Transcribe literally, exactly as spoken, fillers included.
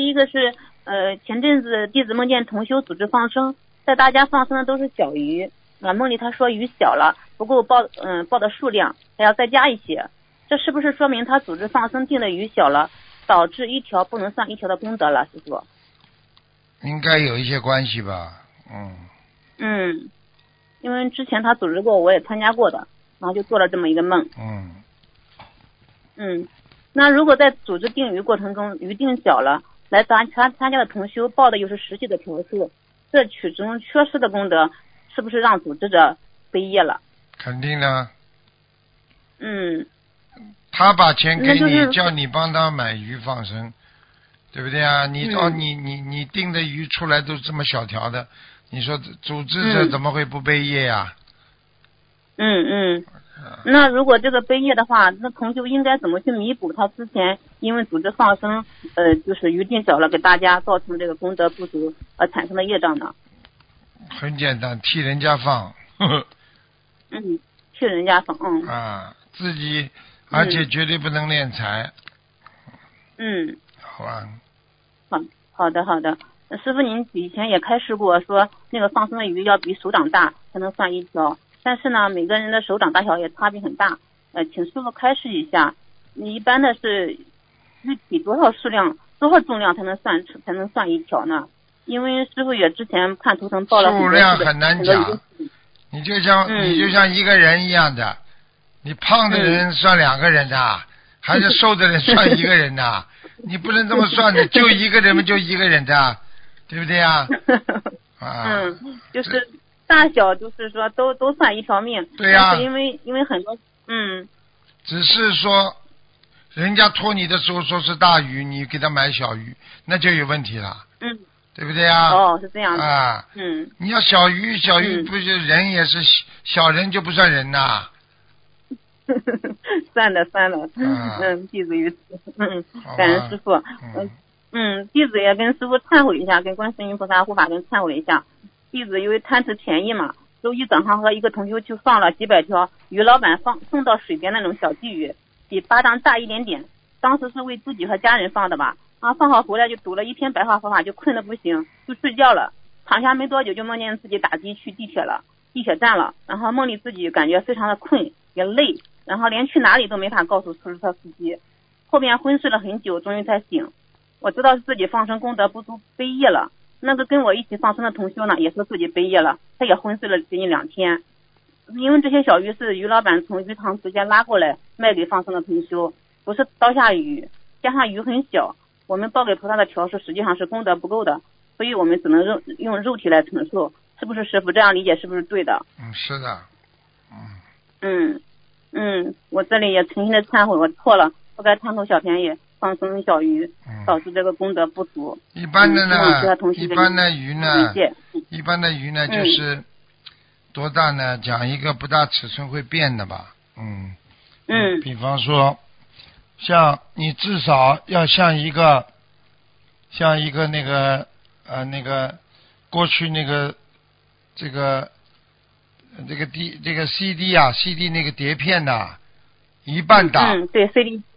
第一个是呃前阵子弟子梦见同修组织放生，在大家放生的都是小鱼，啊梦里他说鱼小了，不够报嗯、呃、报的数量，还要再加一些，这是不是说明他组织放生定的鱼小了，导致一条不能算一条的功德了，师傅？ 应该有一些关系吧，嗯。 嗯，因为之前他组织过，我也参加过的，然后就做了这么一个梦。 嗯。 嗯，那如果在组织定鱼过程中鱼定小了，来参参参加的同修报的又是实际的条数，这取中缺失的功德，是不是让组织者背业了？ 肯定的。 嗯。 他把钱给你， 就是、 叫你帮他买鱼放生，对不对啊？你、 嗯、 哦，你你你定的鱼出来都这么小条的，你说组织者怎么会不背业呀、啊？ 嗯嗯。那如果这个背业的话，那同修应该怎么去弥补他之前因为组织放生，呃，就是鱼定小了，给大家造成这个功德不足而产生的业障呢？ 很简单，替人家放。呵呵嗯，替人家放，嗯。 啊，自己，而且绝对不能敛财。 嗯。 好吧。 好，好的，好的。师傅，您以前也开示过，说那个放生的鱼要比手掌大才能算一条，但是呢，每个人的手掌大小也差别很大。呃，请师傅开示一下，你一般的是具体多少数量、多少重量才能算才能算一条呢？因为师傅也之前看图腾报了很多数量很难讲，你就像、 嗯、 你就像一个人一样的，你胖的人算两个人的，嗯、还是瘦的人算一个人的？你不能这么算的，就一个人嘛，就一个人的，对不对啊？啊， 嗯，就是大小，就是说都都算一条命。 对呀、啊。 但是因为因为很多，嗯。 只是说，人家托你的时候说是大鱼，你给他买小鱼，那就有问题了。 嗯。 对不对啊？ 哦，是这样的。 啊。 嗯。 你要小鱼，小鱼不是人也是、嗯、小人就不算人呐。 算了算了， 啊、 嗯，弟子于此，嗯，感恩师傅，嗯嗯，弟子也跟师傅忏悔一下，跟观世音菩萨护法神忏悔一下，弟子因为贪图便宜嘛，周一早上和一个同学去放了几百条鱼老板放送到水边那种小鲫鱼，比巴掌大一点点，当时是为自己和家人放的吧，啊，放好回来就读了一篇白话佛法，就困得不行，就睡觉了，躺下没多久就梦见自己打的去地铁了，地铁站了，然后梦里自己感觉非常的困也累。然后连去哪里都没法告诉出租车司机，后边昏睡了很久，终于才醒。我知道自己放生功德不足背业了。那个跟我一起放生的同修呢，也说自己背业了，他也昏睡了接近两天。因为这些小鱼是鱼老板从鱼塘直接拉过来卖给放生的同修，不是刀下鱼，加上鱼很小，我们报给菩萨的条数实际上是功德不够的，所以我们只能肉用肉体来承受，是不是师父这样理解是不是对的？ 嗯，是的。嗯。 嗯。嗯，我这里也诚心的忏悔，我错了，不该贪图小便宜放生小鱼，导致这个功德不足。 一般的呢， 嗯、 一般的鱼呢，一般的鱼呢、嗯、就是多大呢？讲一个不大尺寸会变的吧，嗯嗯， 比方说，像你至少要像一个，像一个那个呃那个过去那个这个。这个 D 这个 C D 啊 ，C D 那个碟片呐、啊，一半大。 嗯，对 C D。